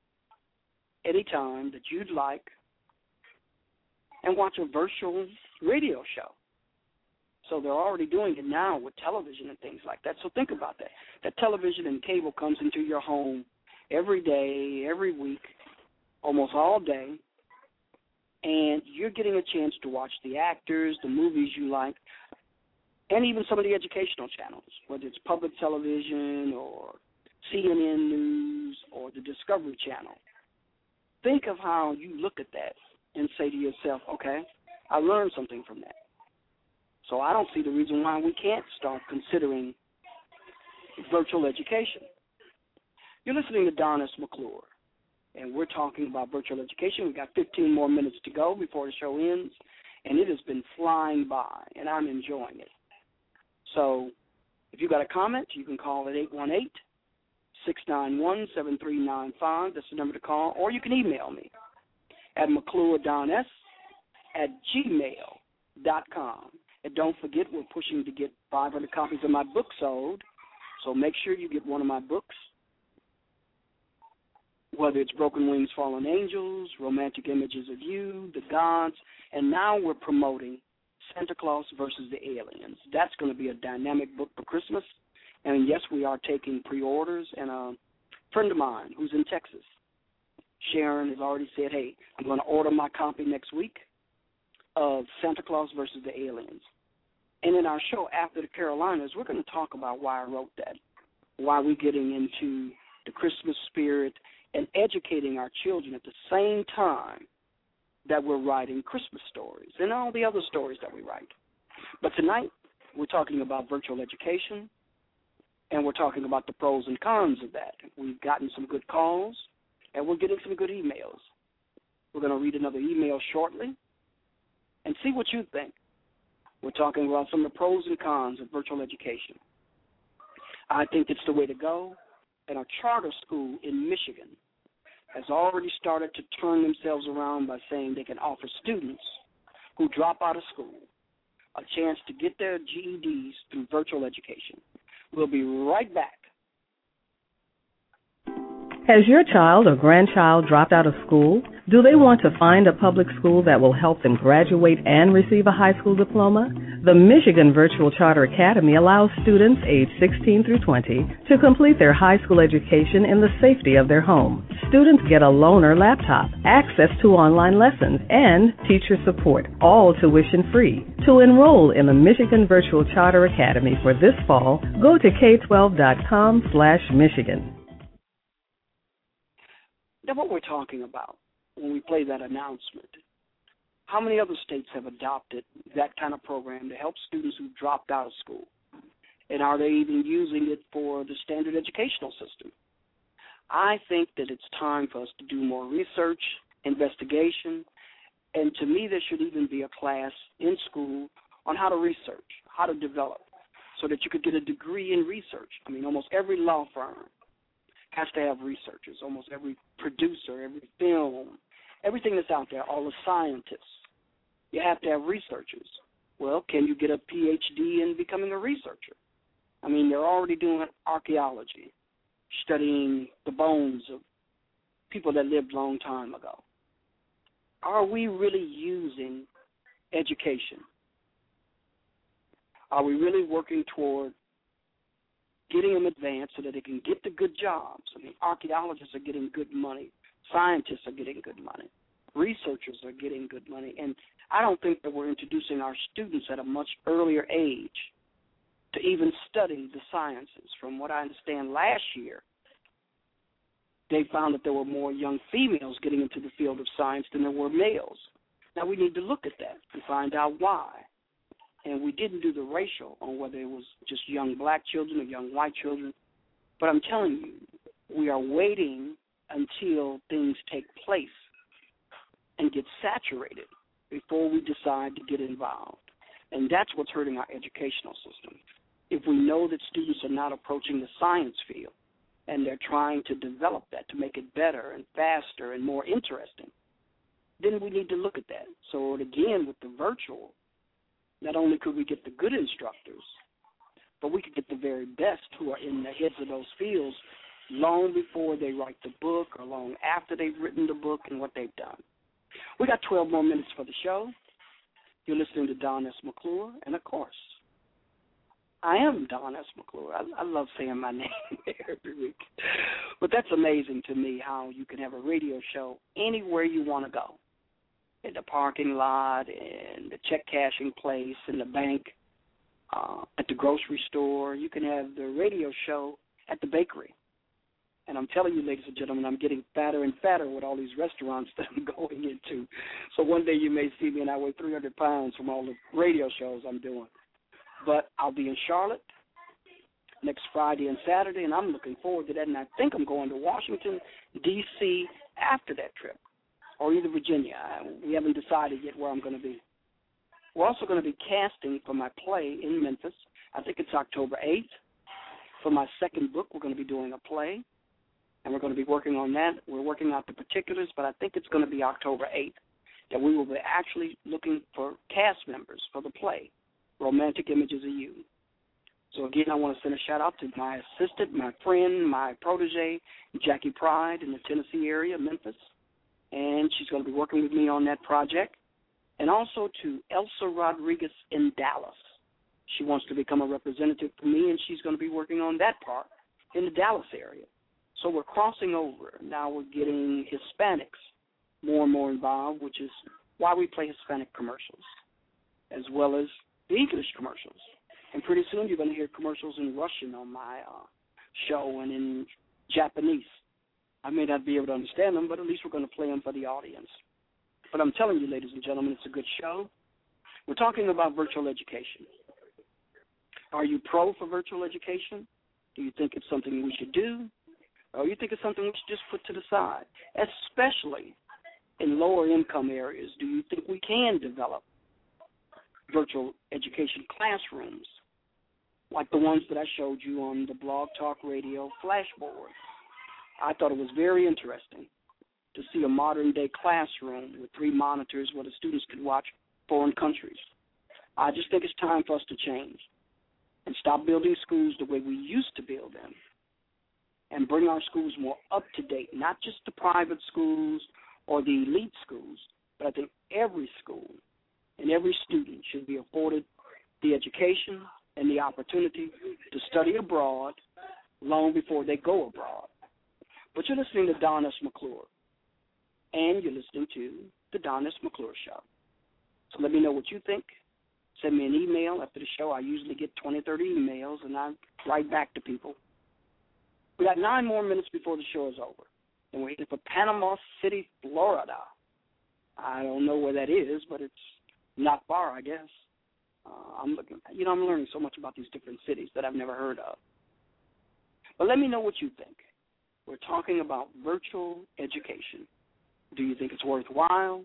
anytime that you'd like and watch a virtual radio show. So they're already doing it now with television and things like that. So think about that. That television and cable comes into your home every day, every week, almost all day, and you're getting a chance to watch the actors, the movies you like, and even some of the educational channels, whether it's public television or C N N News or the Discovery Channel. Think of how you look at that and say to yourself, okay, I learned something from that. So I don't see the reason why we can't start considering virtual education. You're listening to Don S. McClure, and we're talking about virtual education. We've got fifteen more minutes to go before the show ends, and it has been flying by, and I'm enjoying it. So if you've got a comment, you can call at eight one eight, six nine one, seven three nine five. That's the number to call, or you can email me at McClureDonS at gmail dot com. And don't forget, we're pushing to get five hundred copies of my book sold, so make sure you get one of my books, whether it's Broken Wings, Fallen Angels, Romantic Images of You, The Gods, and now we're promoting Santa Claus versus the Aliens. That's going to be a dynamic book for Christmas, and yes, we are taking pre-orders, and a friend of mine who's in Texas, Sharon, has already said, hey, I'm going to order my copy next week of Santa Claus versus the Aliens. And in our show after the Carolinas, we're going to talk about why I wrote that, why we're getting into the Christmas spirit and educating our children at the same time that we're writing Christmas stories and all the other stories that we write. But tonight, we're talking about virtual education, and we're talking about the pros and cons of that. We've gotten some good calls, and we're getting some good emails. We're going to read another email shortly and see what you think. We're talking about some of the pros and cons of virtual education. I think it's the way to go, and a charter school in Michigan has already started to turn themselves around by saying they can offer students who drop out of school a chance to get their G E Ds through virtual education. We'll be right back. Has your child or grandchild dropped out of school? Do they want to find a public school that will help them graduate and receive a high school diploma? The Michigan Virtual Charter Academy allows students aged sixteen through twenty to complete their high school education in the safety of their home. Students get a loaner laptop, access to online lessons, and teacher support, all tuition free. To enroll in the Michigan Virtual Charter Academy for this fall, go to k twelve dot com slash Michigan. Now, what we're talking about when we play that announcement, how many other states have adopted that kind of program to help students who dropped out of school? And are they even using it for the standard educational system? I think that it's time for us to do more research, investigation, and to me there should even be a class in school on how to research, how to develop, so that you could get a degree in research. I mean, almost every law firm has to have researchers, almost every producer, every film, everything that's out there, all the scientists. You have to have researchers. Well, can you get a P H D in becoming a researcher? I mean, they're already doing archaeology, studying the bones of people that lived a long time ago. Are we really using education? Are we really working toward getting them advanced so that they can get the good jobs? I mean, archaeologists are getting good money. Scientists are getting good money. Researchers are getting good money. And I don't think that we're introducing our students at a much earlier age to even study the sciences. From what I understand last year, they found that there were more young females getting into the field of science than there were males. Now, we need to look at that and find out why. And we didn't do the racial on whether it was just young black children or young white children. But I'm telling you, we are waiting until things take place and get saturated before we decide to get involved. And that's what's hurting our educational system. If we know that students are not approaching the science field and they're trying to develop that to make it better and faster and more interesting, then we need to look at that. So, again, with the virtual, not only could we get the good instructors, but we could get the very best who are in the heads of those fields long before they write the book or long after they've written the book and what they've done. We got twelve more minutes for the show. You're listening to Don S. McClure, and of course, I am Don S. McClure. I, I love saying my name every week. But that's amazing to me how you can have a radio show anywhere you want to go. In the parking lot, in the check cashing place, in the bank, uh, at the grocery store. You can have the radio show at the bakery. And I'm telling you, ladies and gentlemen, I'm getting fatter and fatter with all these restaurants that I'm going into. So one day you may see me and I weigh three hundred pounds from all the radio shows I'm doing. But I'll be in Charlotte next Friday and Saturday, and I'm looking forward to that. And I think I'm going to Washington, D C after that trip, or either Virginia. We haven't decided yet where I'm going to be. We're also going to be casting for my play in Memphis. I think it's October eighth. For my second book, we're going to be doing a play, and we're going to be working on that. We're working out the particulars, but I think it's going to be October eighth that we will be actually looking for cast members for the play, Romantic Images of You. So, again, I want to send a shout-out to my assistant, my friend, my protege, Jackie Pride in the Tennessee area, Memphis. And she's going to be working with me on that project. And also to Elsa Rodriguez in Dallas. She wants to become a representative for me, and she's going to be working on that part in the Dallas area. So we're crossing over. Now we're getting Hispanics more and more involved, which is why we play Hispanic commercials, as well as the English commercials. And pretty soon you're going to hear commercials in Russian on my uh, show and in Japanese. I may not be able to understand them, but at least we're going to play them for the audience. But I'm telling you, ladies and gentlemen, it's a good show. We're talking about virtual education. Are you pro for virtual education? Do you think it's something we should do? Or you think it's something we should just put to the side? Especially in lower income areas, do you think we can develop virtual education classrooms like the ones that I showed you on the Blog Talk Radio flashboard? I thought it was very interesting to see a modern-day classroom with three monitors where the students could watch foreign countries. I just think it's time for us to change and stop building schools the way we used to build them and bring our schools more up to date, not just the private schools or the elite schools, but I think every school and every student should be afforded the education and the opportunity to study abroad long before they go abroad. But you're listening to Don S. McClure, and you're listening to the Don S. McClure Show. So let me know what you think. Send me an email after the show. I usually get twenty, thirty emails, and I write back to people. We got nine more minutes before the show is over, and we're headed for Panama City, Florida. I don't know where that is, but it's not far, I guess. Uh, I'm looking, you know, I'm learning so much about these different cities that I've never heard of. But let me know what you think. We're talking about virtual education. Do you think it's worthwhile?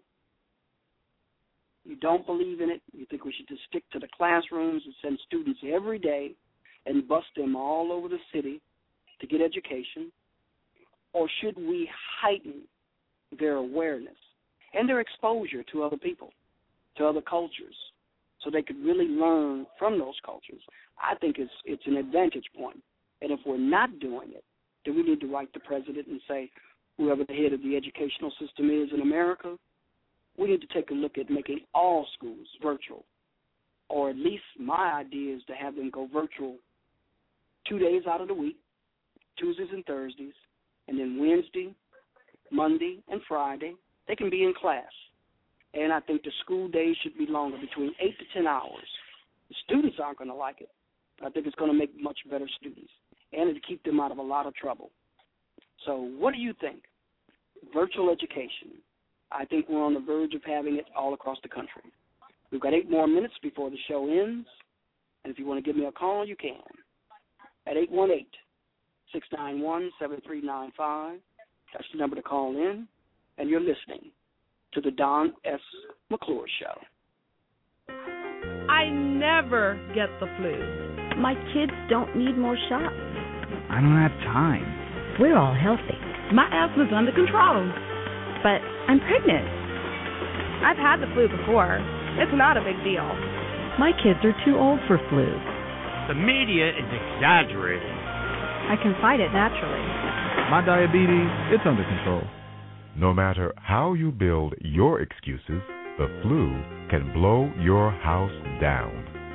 You don't believe in it? You think we should just stick to the classrooms and send students every day and bus them all over the city to get education? Or should we heighten their awareness and their exposure to other people, to other cultures, so they could really learn from those cultures? I think it's it's an advantage point. And if we're not doing it, then we need to write the president and say, whoever the head of the educational system is in America, we need to take a look at making all schools virtual. Or at least my idea is to have them go virtual two days out of the week, Tuesdays and Thursdays, and then Wednesday, Monday, and Friday, they can be in class. And I think the school days should be longer, between eight to ten hours. The students aren't going to like it, but I think it's going to make much better students, and it'll keep them out of a lot of trouble. So what do you think? Virtual education. I think we're on the verge of having it all across the country. We've got eight more minutes before the show ends, and if you want to give me a call, you can. At eight one eight, six nine one, seven three nine five. That's the number to call in, and you're listening to the Don S. McClure Show. I never get the flu. My kids don't need more shots. I don't have time. We're all healthy. My asthma's under control. But I'm pregnant. I've had the flu before. It's not a big deal. My kids are too old for flu. The media is exaggerating. I can fight it naturally. My diabetes, it's under control. No matter how you build your excuses, the flu can blow your house down.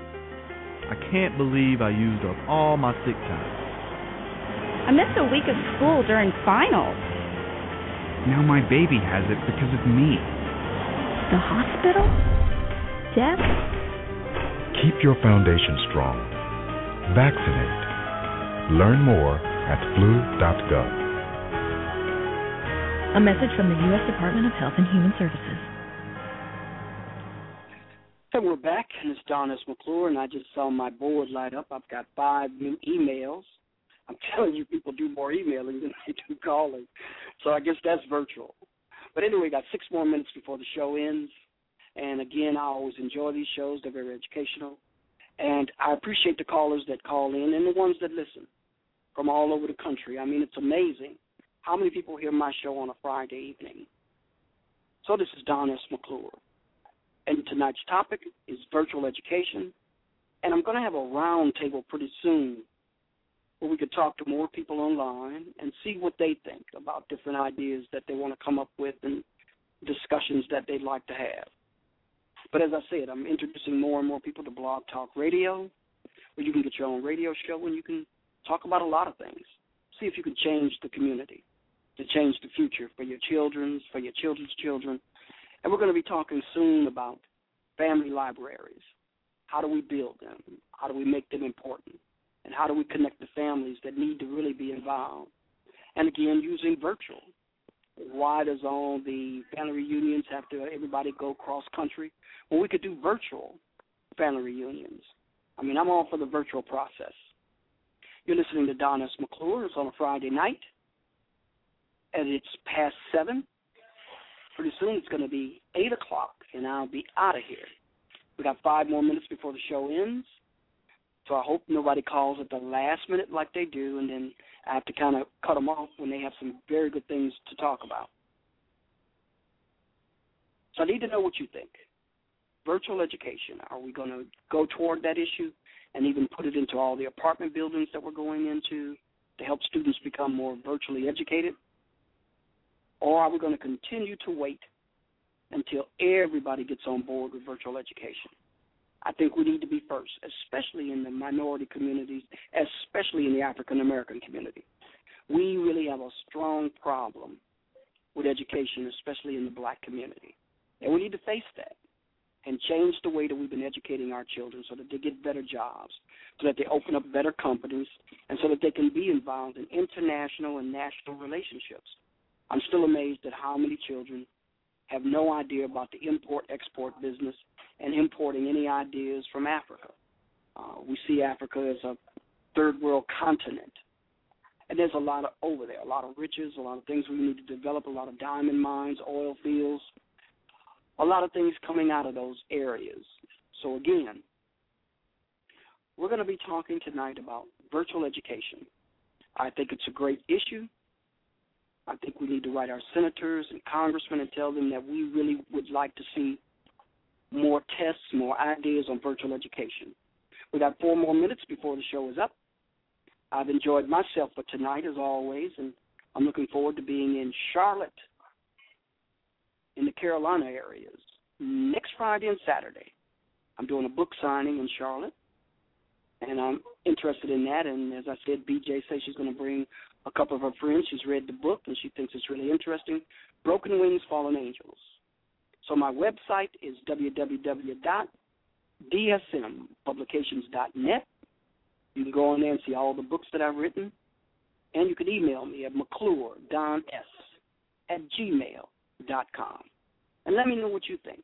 I can't believe I used up all my sick time. I missed a week of school during finals. Now my baby has it because of me. The hospital? Death? Keep your foundation strong. Vaccinate. Learn more at flu dot gov. A message from the U S Department of Health and Human Services. And we're back, and it's Don S. McClure, and I just saw my board light up. I've got five new emails. I'm telling you, people do more emailing than they do calling. So I guess that's virtual. But anyway, we got six more minutes before the show ends. And, again, I always enjoy these shows. They're very educational. And I appreciate the callers that call in and the ones that listen from all over the country. I mean, it's amazing how many people hear my show on a Friday evening. So this is Don S. McClure. And tonight's topic is virtual education. And I'm going to have a round table pretty soon where we could talk to more people online and see what they think about different ideas that they want to come up with and discussions that they'd like to have. But as I said, I'm introducing more and more people to Blog Talk Radio, where you can get your own radio show and you can talk about a lot of things. See if you can change the community, to change the future for your children's, for your children's children. And we're going to be talking soon about family libraries. How do we build them? How do we make them important? And how do we connect the families that need to really be involved? And, again, using virtual. Why does all the family reunions have to, everybody go cross-country? Well, we could do virtual family reunions. I mean, I'm all for the virtual process. You're listening to Don S. McClure. It's on a Friday night, and it's past seven. Pretty soon it's going to be eight o'clock, and I'll be out of here. We got five more minutes before the show ends. So I hope nobody calls at the last minute like they do, and then I have to kind of cut them off when they have some very good things to talk about. So I need to know what you think. Virtual education, are we going to go toward that issue and even put it into all the apartment buildings that we're going into, to help students become more virtually educated? Or are we going to continue to wait until everybody gets on board with virtual education? I think we need to be first, especially in the minority communities, especially in the African-American community. We really have a strong problem with education, especially in the black community. And we need to face that and change the way that we've been educating our children so that they get better jobs, so that they open up better companies, and so that they can be involved in international and national relationships. I'm still amazed at how many children have no idea about the import-export business and importing any ideas from Africa. Uh, we see Africa as a third-world continent, and there's a lot of over there, a lot of riches, a lot of things we need to develop, a lot of diamond mines, oil fields, a lot of things coming out of those areas. So again, we're going to be talking tonight about virtual education. I think it's a great issue. I think we need to write our senators and congressmen and tell them that we really would like to see more tests, more ideas on virtual education. We got four more minutes before the show is up. I've enjoyed myself for tonight, as always, and I'm looking forward to being in Charlotte, in the Carolina areas, next Friday and Saturday. I'm doing a book signing in Charlotte, and I'm interested in that. And as I said, B J says she's going to bring a couple of her friends. She's read the book, and she thinks it's really interesting, Broken Wings, Fallen Angels. So my website is w w w dot d s m publications dot net. You can go on there and see all the books that I've written, and you can email me at McClure, Don S, at gmail dot com. And let me know what you think.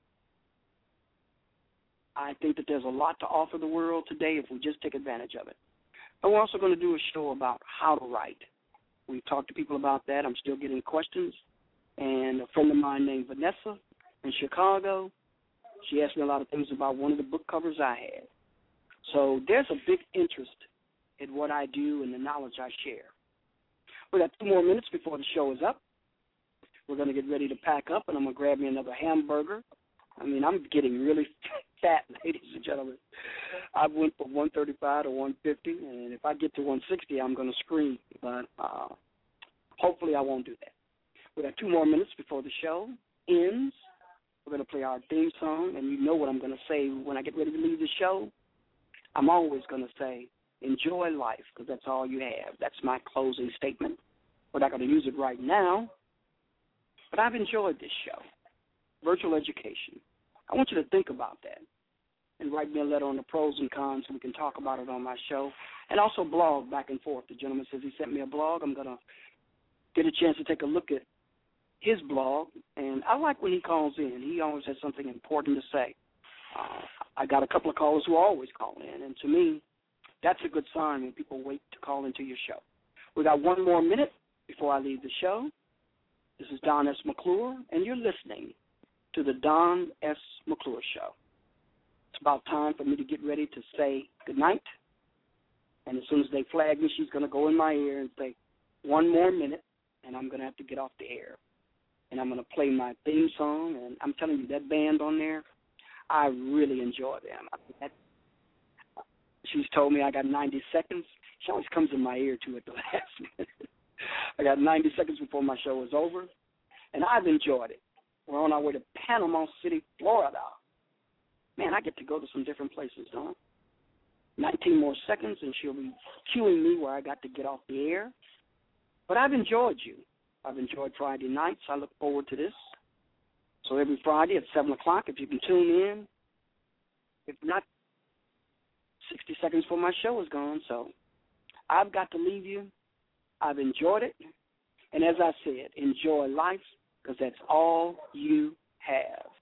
I think that there's a lot to offer the world today if we just take advantage of it. And we're also going to do a show about how to write. We've talked to people about that. I'm still getting questions. And a friend of mine named Vanessa in Chicago, she asked me a lot of things about one of the book covers I had. So there's a big interest in what I do and the knowledge I share. We got two more minutes before the show is up. We're going to get ready to pack up, and I'm going to grab me another hamburger. I mean, I'm getting really fat, ladies and gentlemen. I went from one thirty-five to one fifty, and if I get to one sixty, I'm going to scream. But uh, hopefully I won't do that. We got two more minutes before the show ends. We're going to play our theme song, and you know what I'm going to say when I get ready to leave the show. I'm always going to say, enjoy life, because that's all you have. That's my closing statement. We're not going to use it right now, but I've enjoyed this show, virtual education. I want you to think about that and write me a letter on the pros and cons so we can talk about it on my show, and also blog back and forth. The gentleman says he sent me a blog. I'm going to get a chance to take a look at his blog, and I like when he calls in. He always has something important to say. Uh, I got a couple of callers who always call in, and to me, that's a good sign when people wait to call into your show. We got one more minute before I leave the show. This is Don S. McClure, and you're listening to the Don S. McClure Show. It's about time for me to get ready to say goodnight, and as soon as they flag me, she's going to go in my ear and say, one more minute, and I'm going to have to get off the air. And I'm going to play my theme song, and I'm telling you, that band on there, I really enjoy them. I mean, that, she's told me I got ninety seconds. She always comes in my ear, too, at the last minute. I got ninety seconds before my show is over, and I've enjoyed it. We're on our way to Panama City, Florida. Man, I get to go to some different places, huh? nineteen more seconds, and she'll be cueing me where I got to get off the air. But I've enjoyed you. I've enjoyed Friday nights. I look forward to this. So every Friday at seven o'clock, if you can tune in. If not, sixty seconds before my show is gone. So I've got to leave you. I've enjoyed it. And as I said, enjoy life, because that's all you have.